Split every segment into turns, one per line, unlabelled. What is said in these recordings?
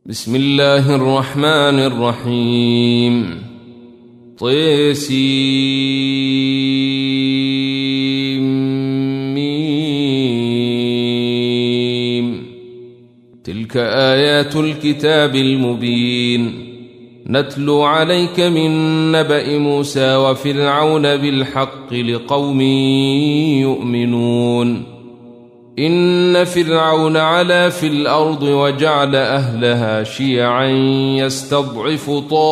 بسم الله الرحمن الرحيم. طسيم. تلك آيات الكتاب المبين نتلو عليك من نبأ موسى وفرعون بالحق لقوم يؤمنون. إن فرعون علا في الأرض وجعل أهلها شيعا يستضعف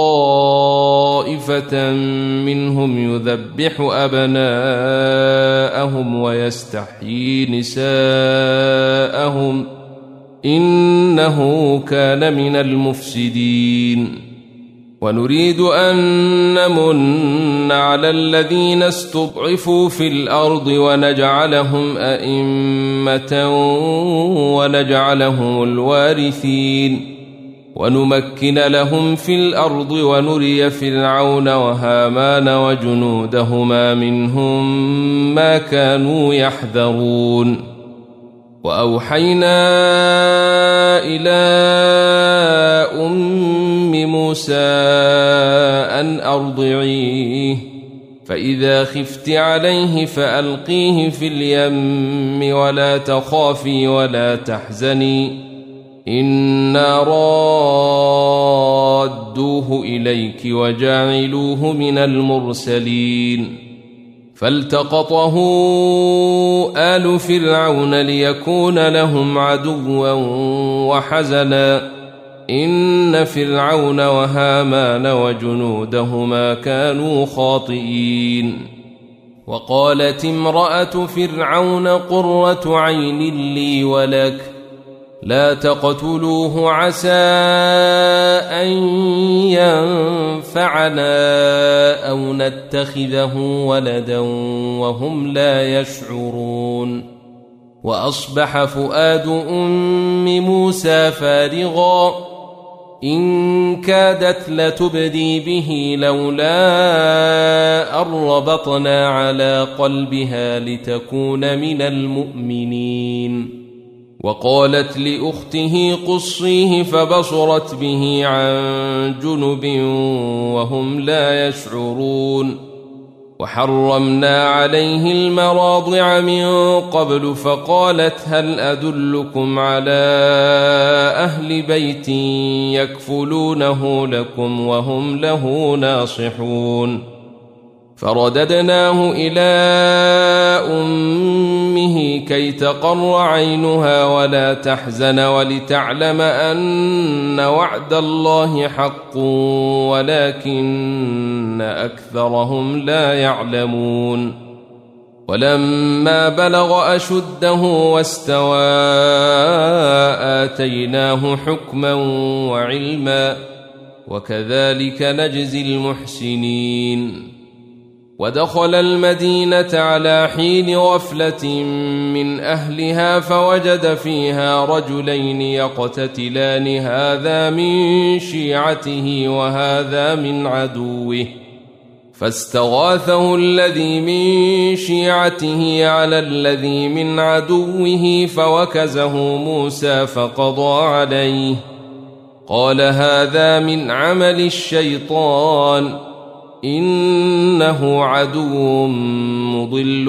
طائفة منهم يذبح أبناءهم ويستحيي نساءهم إنه كان من المفسدين. ونريد أن نمن على الذين استضعفوا في الأرض ونجعلهم أئمة ونجعلهم الوارثين ونمكن لهم في الأرض ونري فرعون وهامان وجنودهما منهم ما كانوا يحذرون. وأوحينا إلى موسى أن أرضعيه فإذا خفت عليه فألقيه في اليم ولا تخافي ولا تحزني إنا رادوه إليك وجاعلوه من المرسلين. فالتقطه آل فرعون ليكون لهم عدوا وحزنا إن فرعون وهامان وجنودهما كانوا خاطئين. وقالت امرأة فرعون قرة عين لي ولك لا تقتلوه عسى أن ينفعنا أو نتخذه ولدا وهم لا يشعرون. وأصبح فؤاد أم موسى فارغا إن كادت لتبدي به لولا أن ربطنا على قلبها لتكون من المؤمنين. وقالت لأخته قصيه فبصرت به عن جنب وهم لا يشعرون. وحرمنا عليه المراضع من قبل فقالت هل أدلكم على أهل بيت يكفلونه لكم وهم له ناصحون. فرددناه إلى أمه كي تقر عينها ولا تحزن ولتعلم أن وعد الله حق ولكن أكثرهم لا يعلمون. ولما بلغ أشده واستوى آتيناه حكما وعلما وكذلك نجزي المحسنين. ودخل المدينة على حين غفلة من أهلها فوجد فيها رجلين يقتتلان هذا من شيعته وهذا من عدوه فاستغاثه الذي من شيعته على الذي من عدوه فوكزه موسى فقضى عليه قال هذا من عمل الشيطان إنه عدو مضل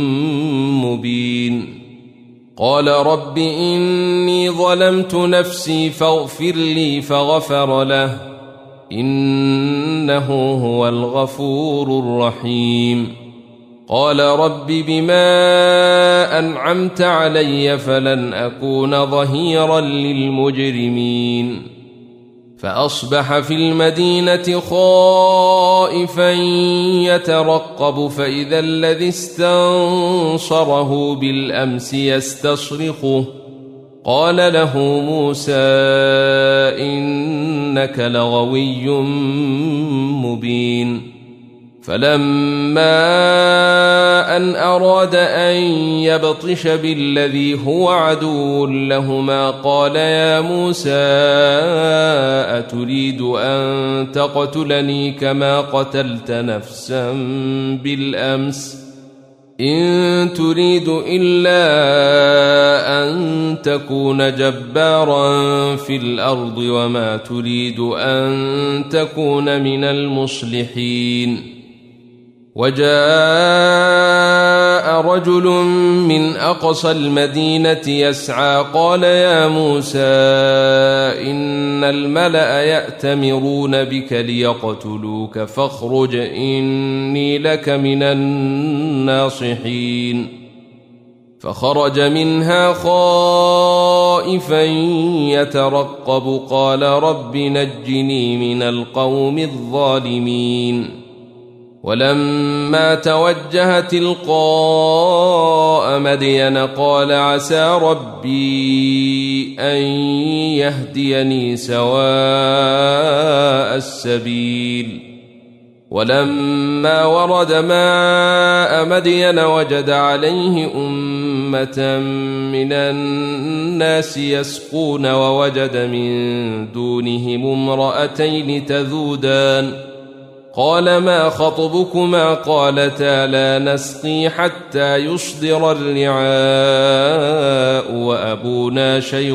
مبين. قال رب إني ظلمت نفسي فاغفر لي فغفر له إنه هو الغفور الرحيم. قال رب بما أنعمت علي فلن أكون ظهيرا للمجرمين. فأصبح في المدينة خائفا يترقب فإذا الذي استنصره بالأمس يستصرخه قال له موسى إنك لغوي مبين. فلما أن أراد أن يبطش بالذي هو عدو لهما قال يا موسى أتريد أن تقتلني كما قتلت نفسا بالأمس إن تريد إلا أن تكون جبارا في الأرض وما تريد أن تكون من المصلحين. وجاء رجل من أقصى المدينة يسعى قال يا موسى إن الملأ يأتمرون بك ليقتلوك فاخرج إني لك من الناصحين. فخرج منها خائفا يترقب قال رب نجني من القوم الظالمين. ولما توجه تلقاء مدين قال عسى ربي أن يهديني سواء السبيل. ولما ورد ماء مدين وجد عليه أمة من الناس يسقون ووجد من دونهم امرأتين تذودان قال ما خطبكما قالتا لا نسقي حتى يصدر الرعاء وأبونا شيخ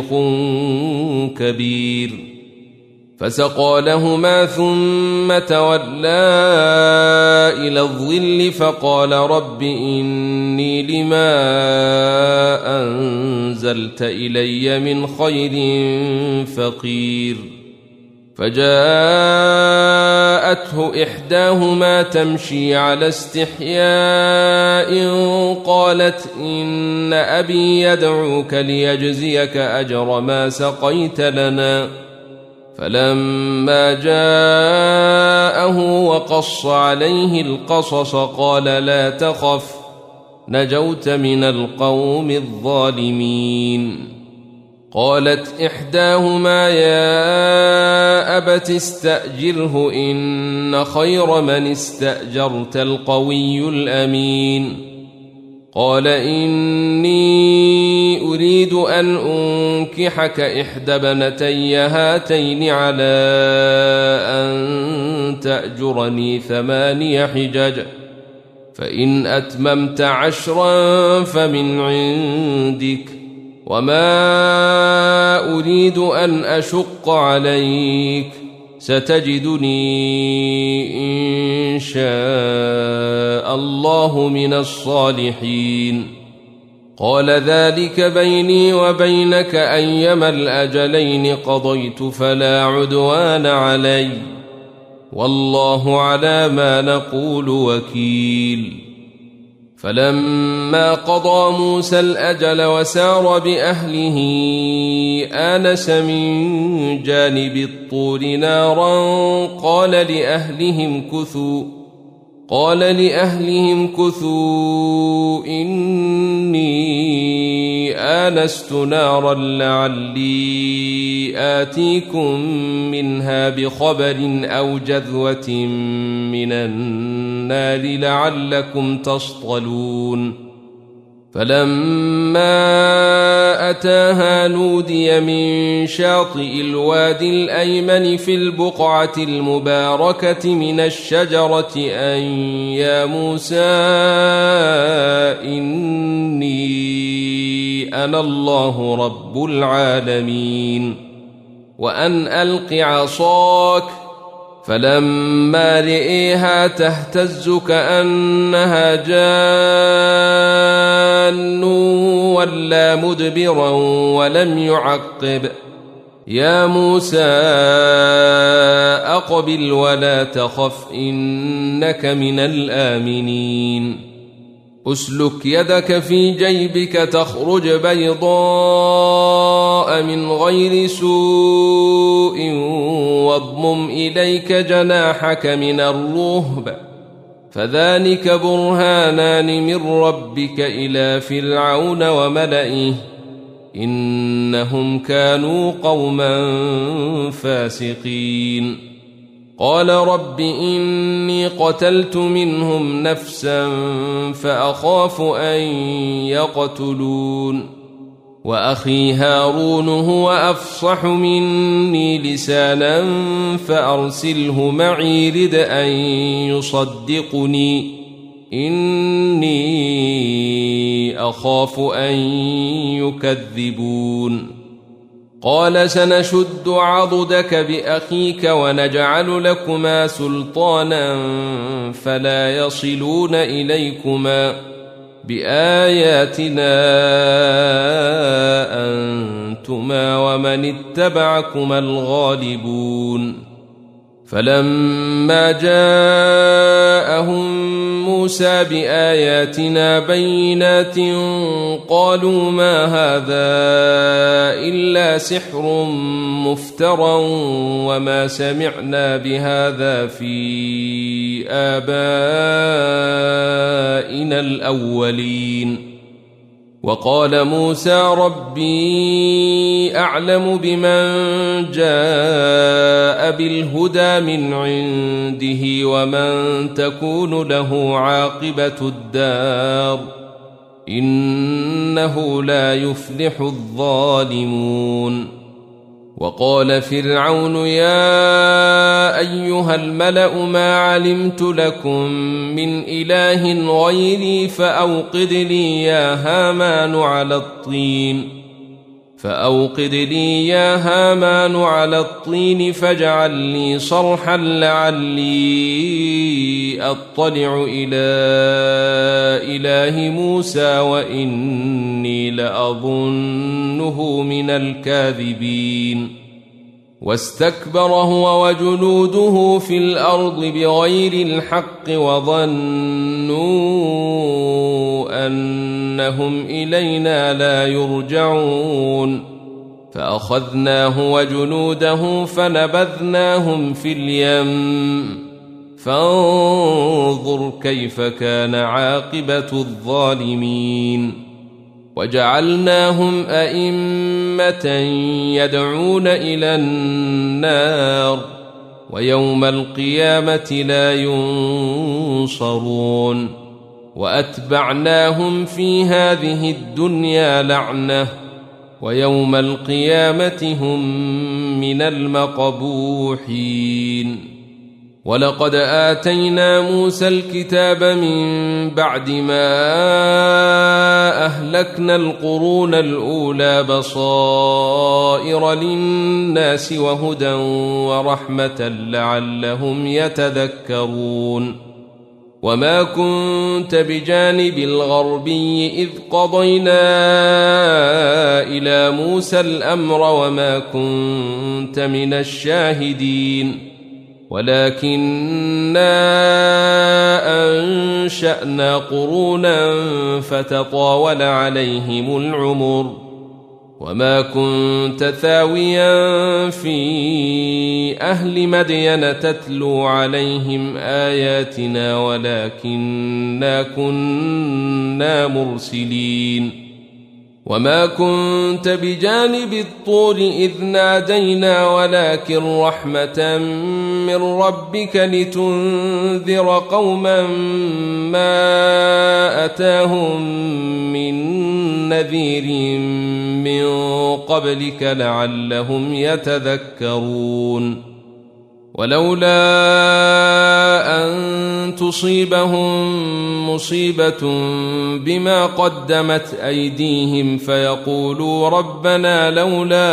كبير. فسقى لهما ثم تولى إلى الظل فقال رب إني لما أنزلت إلي من خير فقير. فجاءته إحداهما تمشي على استحياء قالت إن أبي يدعوك ليجزيك أجر ما سقيت لنا. فلما جاءه وقص عليه القصص قال لا تخف نجوت من القوم الظالمين. قالت إحداهما يا أبت استأجره إن خير من استأجرت القوي الأمين. قال إني أريد أن أنكحك إحدى بنتي هاتين على أن تأجرني 8 حجج فإن أتممت 10 فمن عندك وما أريد أن أشق عليك ستجدني إن شاء الله من الصالحين. قال ذلك بيني وبينك أيما الأجلين قضيت فلا عدوان علي والله على ما نقول وكيل. فلما قضى موسى الأجل وسار بأهله آنس من جانب الطور نارا قال لأهلهم كثوا إني آنست نارا لعلي آتيكم منها بخبر أو جذوة من النار لعلكم تصطلون. فلما أتاها نودي من شاطئ الوادي الأيمن في البقعة المباركة من الشجرة أن يا موسى إني أنا الله رب العالمين وأن ألق عصاك. فلما رئيها تهتز كأنها جان ولا مدبرا ولم يعقب. يا موسى أقبل ولا تخف إنك من الآمنين. أسلك يدك في جيبك تخرج بيضاء من غير سوء واضمم إليك جناحك من الرهب فذلك برهانان من ربك إلى فرعون وملئه إنهم كانوا قوما فاسقين. قال رب إني قتلت منهم نفسا فأخاف أن يقتلون وأخي هارون هو أفصح مني لسانا فأرسله معي رد أن يصدقني إني أخاف أن يكذبون قال سنشد عضدك بأخيك ونجعل لكما سلطانا فلا يصلون إليكما بآياتنا أنتما ومن اتبعكما الغالبون فلما جاءهم موسى بآياتنا بينات قالوا ما هذا إلا سحر مفترى وما سمعنا بهذا في آبائنا الأولين وقال موسى ربي أعلم بمن جاء بالهدى من عنده ومن تكون له عاقبة الدار إنه لا يفلح الظالمون وقال فرعون يا أيها الملأ ما علمت لكم من إله غيري فأوقد لي يا هامان على الطين فاجعل لي صرحا لعلي أطلع إلى إله موسى وإني لأظنه من الكاذبين واستكبر هو وجنوده في الأرض بغير الحق وظنوا أنهم إلينا لا يرجعون فأخذناه وجنوده فنبذناهم في اليم فانظر كيف كان عاقبة الظالمين وجعلناهم أئمة يدعون إلى النار ويوم القيامة لا ينصرون وأتبعناهم في هذه الدنيا لعنة ويوم القيامة هم من المقبوحين ولقد آتينا موسى الكتاب من بعد ما أهلكنا القرون الأولى بصائر للناس وهدى ورحمة لعلهم يتذكرون وما كنت بجانب الغربي إذ قضينا إلى موسى الأمر وما كنت من الشاهدين ولكننا أنشأنا قرونا فتطاول عليهم العمر وما كنت ثاويا في أهل مدين تتلو عليهم آياتنا ولكننا كنا مرسلين وما كنت بجانب الطور إذ نادينا ولكن رحمة من ربك لتنذر قوما ما أتاهم من نذير من قبلك لعلهم يتذكرون ولولا أن تصيبهم مصيبة بما قدمت أيديهم فيقولوا ربنا لولا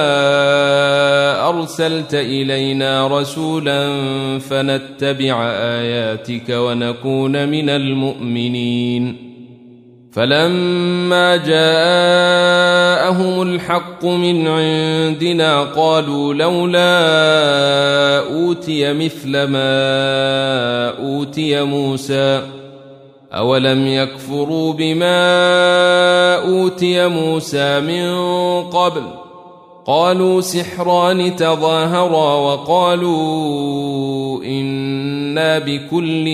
أرسلت إلينا رسولا فنتبع آياتك ونكون من المؤمنين فلما جاءهم الحق من عندنا قالوا لولا أوتي مثل ما أوتي موسى أولم يكفروا بما أوتي موسى من قبل قالوا سحران تظاهرا وقالوا إنا بكل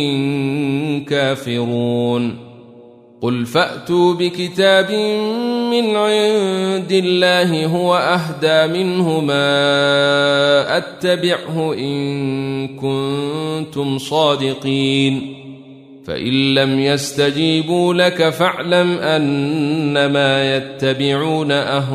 كافرون قل فأتوا بكتاب من عند الله هو أهدى منهما أتبعه إن كنتم صادقين فإن لم يستجيبوا لك فاعلم أنما يتبعون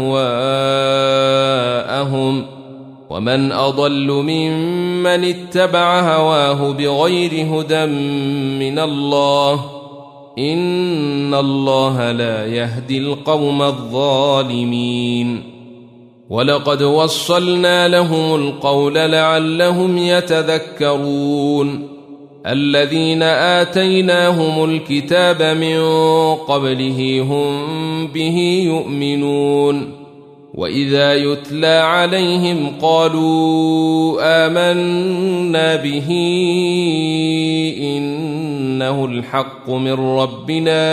أهواءهم ومن أضل ممن اتبع هواه بغير هدى من الله إن الله لا يهدي القوم الظالمين ولقد وصلنا لهم القول لعلهم يتذكرون الذين آتيناهم الكتاب من قبله هم به يؤمنون وإذا يتلى عليهم قالوا آمنا به إنه الحق من ربنا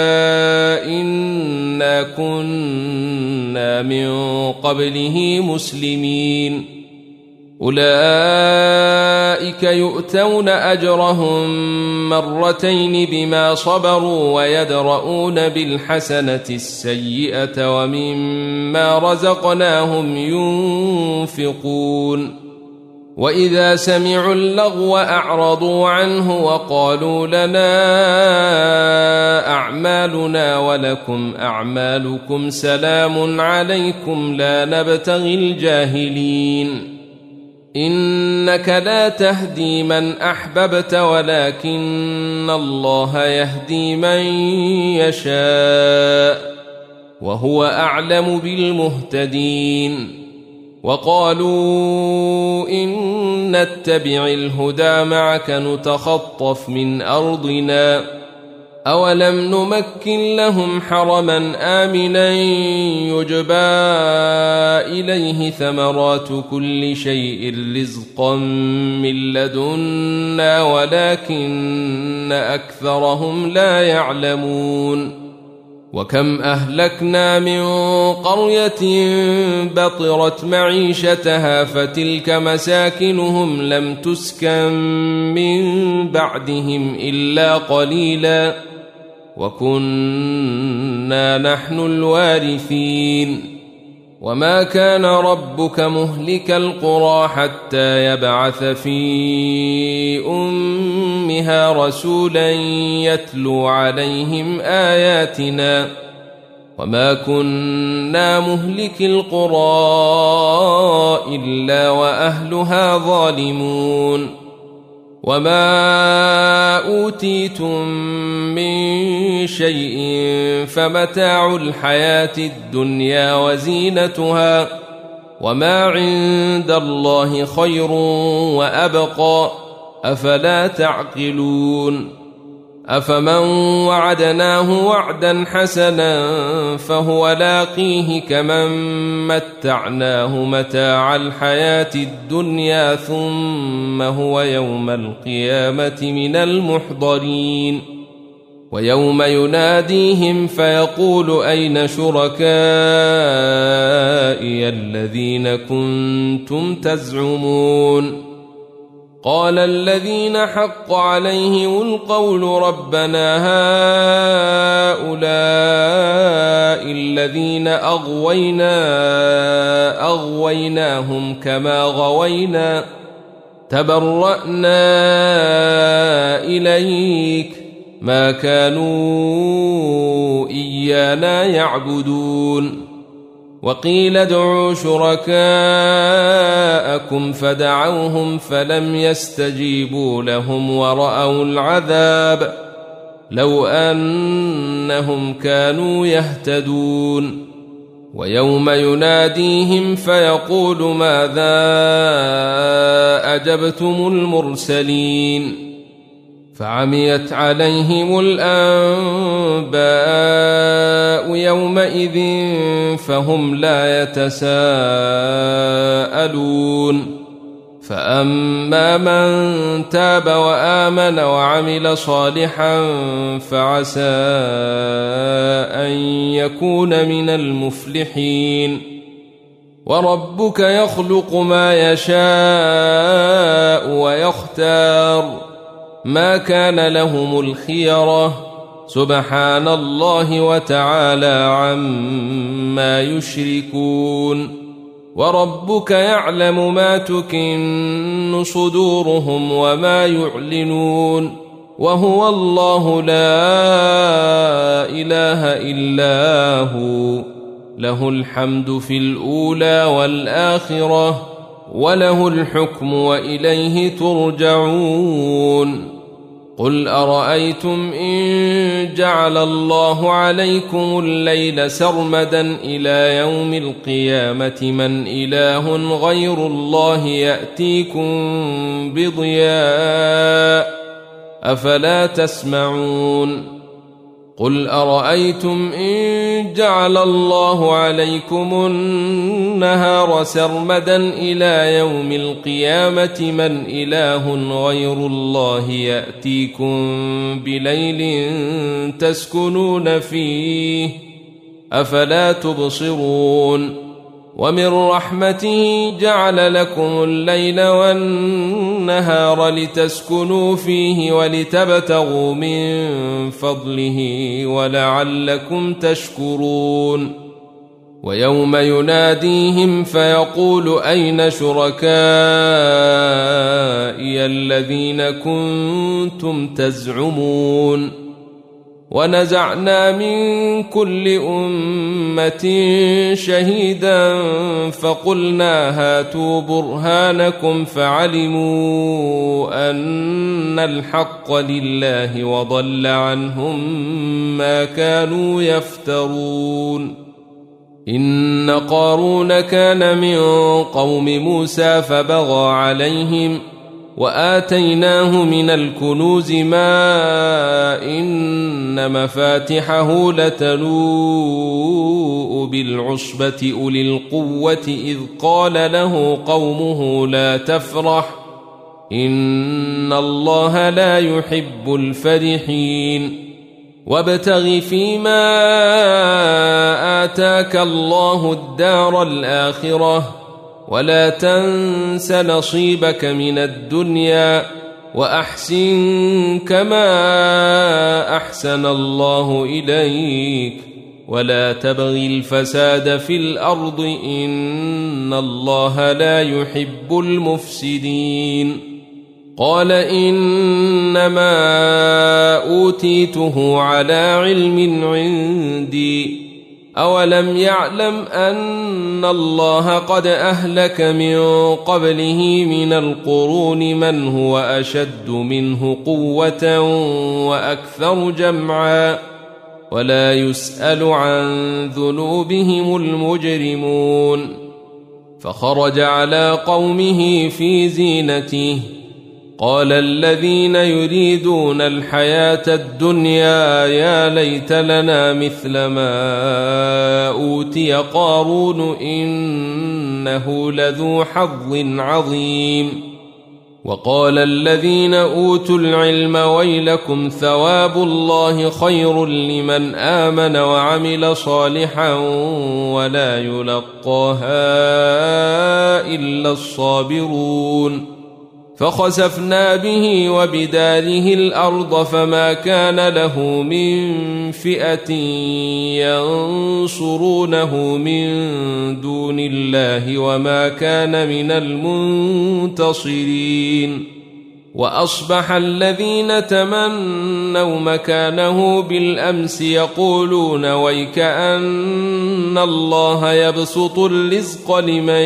إنا كنا من قبله مسلمين أولئك يؤتون أجرهم مرتين بما صبروا ويدرؤون بالحسنة السيئة ومما رزقناهم ينفقون وإذا سمعوا اللغو أعرضوا عنه وقالوا لنا أعمالنا ولكم أعمالكم سلام عليكم لا نبتغي الجاهلين إنك لا تهدي من أحببت ولكن الله يهدي من يشاء وهو أعلم بالمهتدين وقالوا إن نتبع الهدى معك نتخطف من أرضنا أولم نمكن لهم حرما آمنا يجبى إليه ثمرات كل شيء رزقا من لدنا ولكن أكثرهم لا يعلمون وكم أهلكنا من قرية بطرت معيشتها فتلك مساكنهم لم تسكن من بعدهم إلا قليلا وكنا نحن الوارثين وما كان ربك مهلك القرى حتى يبعث في أمها رسولا يتلو عليهم آياتنا وما كنا مهلك القرى إلا وأهلها ظالمون وما أوتيتم من شيء فمتاع الحياة الدنيا وزينتها وما عند الله خير وأبقى أفلا تعقلون أفمن وعدناه وعدا حسنا فهو لاقيه كمن متعناه متاع الحياة الدنيا ثم هو يوم القيامة من المحضرين ويوم يناديهم فيقول أين شركائي الذين كنتم تزعمون قال الذين حق عليهم القول ربنا هؤلاء الذين أغويناهم كما غوينا تبرأنا إليك ما كانوا إيانا يعبدون وقيل ادعوا شركاءكم فدعوهم فلم يستجيبوا لهم ورأوا العذاب لو أنهم كانوا يهتدون ويوم يناديهم فيقول ماذا أجبتم المرسلين فعميت عليهم الأنباء يومئذ فهم لا يتساءلون فأما من تاب وآمن وعمل صالحا فعسى أن يكون من المفلحين وربك يخلق ما يشاء ويختار ما كان لهم الخيرة سبحان الله وتعالى عما يشركون وربك يعلم ما تكن صدورهم وما يعلنون وهو الله لا إله إلا هو له الحمد في الأولى والآخرة وله الحكم وإليه ترجعون قل أرأيتم إن جعل الله عليكم الليل سرمدا إلى يوم القيامة من إله غير الله يأتيكم بضياء أفلا تسمعون قل أرأيتم إن جعل الله عليكم النهار سرمدا إلى يوم القيامة من إله غير الله يأتيكم بليل تسكنون فيه أفلا تبصرون ومن رحمته جعل لكم الليل والنهار لتسكنوا فيه ولتبتغوا من فضله ولعلكم تشكرون ويوم يناديهم فيقول أين شركائي الذين كنتم تزعمون ونزعنا من كل أمة شهيدا فقلنا هاتوا برهانكم فعلموا أن الحق لله وضل عنهم ما كانوا يفترون إن قارون كان من قوم موسى فبغى عليهم وآتيناه من الكنوز ما إن مفاتحه لتنوء بالعصبة أولي القوة إذ قال له قومه لا تفرح إن الله لا يحب الفرحين وابتغ فيما آتاك الله الدار الآخرة ولا تنس نصيبك من الدنيا وأحسن كما أحسن الله إليك ولا تبغ الفساد في الأرض إن الله لا يحب المفسدين قال إنما أوتيته على علم عندي أولم يعلم أن الله قد أهلك من قبله من القرون من هو أشد منه قوة وأكثر جمعا ولا يسأل عن ذنوبهم المجرمون فخرج على قومه في زينته قال الذين يريدون الحياة الدنيا يا ليت لنا مثل ما أوتي قارون إنه لذو حظ عظيم وقال الذين أوتوا العلم ويلكم ثواب الله خير لمن آمن وعمل صالحا ولا يلقاها إلا الصابرون فخسفنا به وبداره الأرض فما كان له من فئة ينصرونه من دون الله وما كان من المنتصرين وأصبح الذين تمنوا مكانه بالأمس يقولون ويكأن الله يبسط الرزق لمن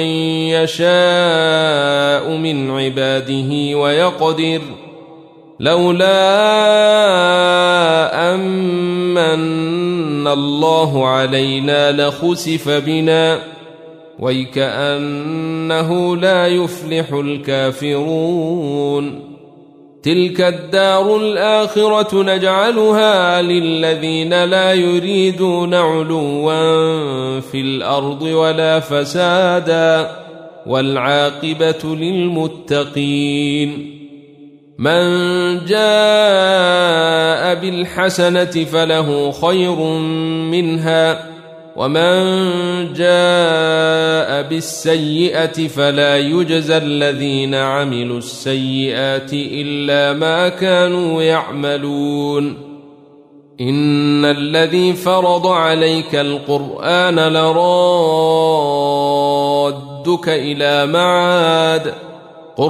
يشاء من عباده ويقدر لولا أمن الله علينا لخسف بنا ويكأنه لا يفلح الكافرون تلك الدار الآخرة نجعلها للذين لا يريدون علوا في الأرض ولا فسادا والعاقبة للمتقين من جاء بالحسنة فله خير منها ومن جاء بالسيئة فلا يجزى الذين عملوا السيئات إلا ما كانوا يعملون إن الذي فرض عليك القرآن لرادك إلى معاد قل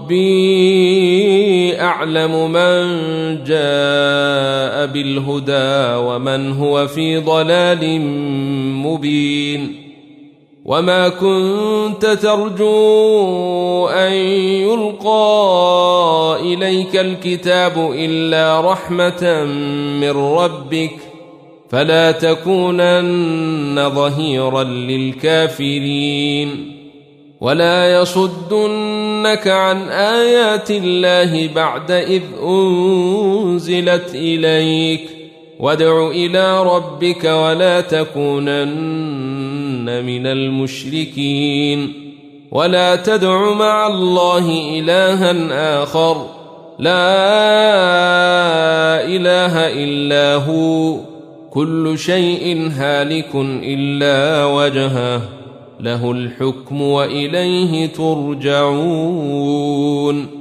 ربي أعلم من جاء بالهدى ومن هو في ضلال مبين وما كنت ترجو أن يلقى إليك عليك الكتاب إلا رحمة من ربك فلا تكونن ظهيرا للكافرين ولا يصدنك عن آيات الله بعد إذ أنزلت إليك وادع إلى ربك ولا تكونن من المشركين ولا تدع مع الله إلها آخر لا إله إلا هو كل شيء هالك إلا وجهه له الحكم وإليه ترجعون